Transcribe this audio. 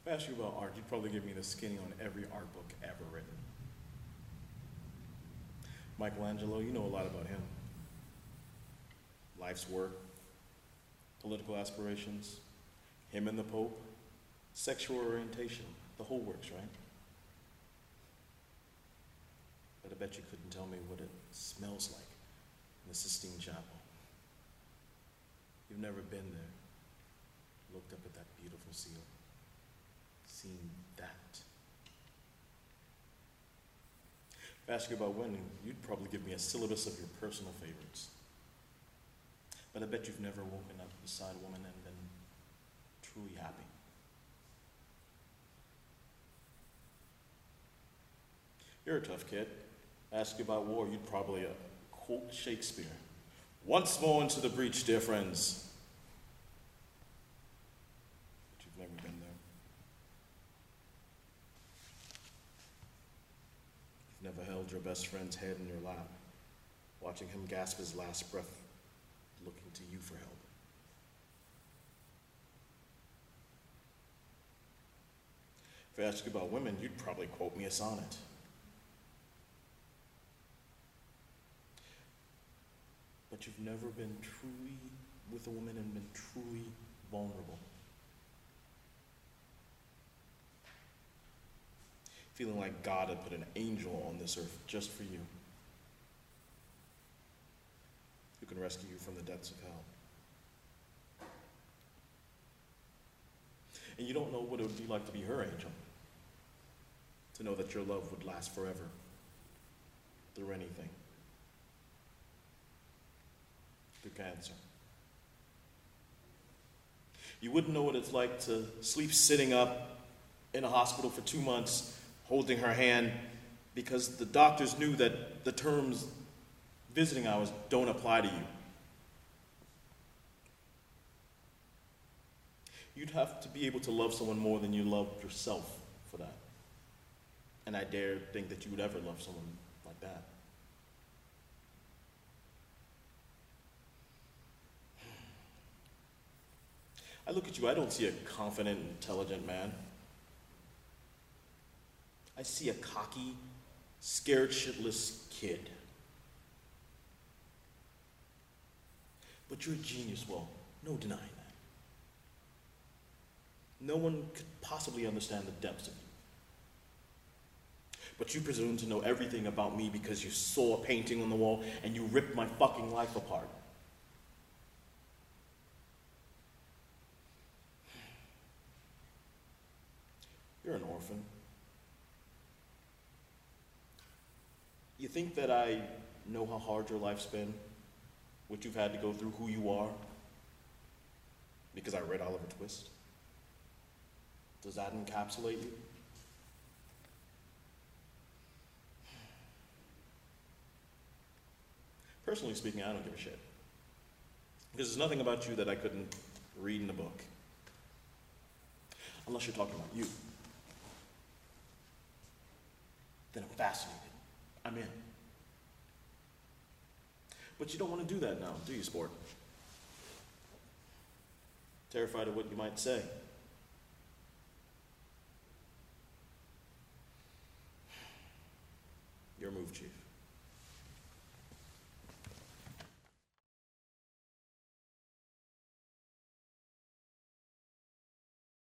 If I ask you about art, you'd probably give me the skinny on every art book ever written. Michelangelo, you know a lot about him. Life's work, political aspirations, him and the Pope, sexual orientation, the whole works, right? But I bet you couldn't tell me what it smells like in the Sistine Chapel. You've never been there, looked up at that beautiful seal, seen that. If I ask you about women, you'd probably give me a syllabus of your personal favorites. But I bet you've never woken up beside a woman and been truly happy. You're a tough kid. Ask you about war, you'd probably quote Shakespeare. Once more into the breach, dear friends. But you've never been there. You've never held your best friend's head in your lap, watching him gasp his last breath, looking to you for help. If I ask you about women, you'd probably quote me a sonnet. But you've never been truly with a woman and been truly vulnerable. Feeling like God had put an angel on this earth just for you, who can rescue you from the depths of hell. And you don't know what it would be like to be her angel, to know that your love would last forever, through anything. Through cancer. You wouldn't know what it's like to sleep sitting up in a hospital for 2 months, holding her hand, because the doctors knew that the terms visiting hours don't apply to you. You'd have to be able to love someone more than you love yourself for that. And I dare think that you would ever love someone like that. I look at you, I don't see a confident, intelligent man. I see a cocky, scared shitless kid. But you're a genius, well, no denying that. No one could possibly understand the depths of you. But you presume to know everything about me because you saw a painting on the wall and you ripped my fucking life apart. You're an orphan. You think that I know how hard your life's been, what you've had to go through, who you are, because I read Oliver Twist? Does that encapsulate you? Personally speaking, I don't give a shit. Because there's nothing about you that I couldn't read in a book. Unless you're talking about you. Then I'm fascinated. I'm in. But you don't want to do that now, do you, sport? Terrified of what you might say. Your move, Chief.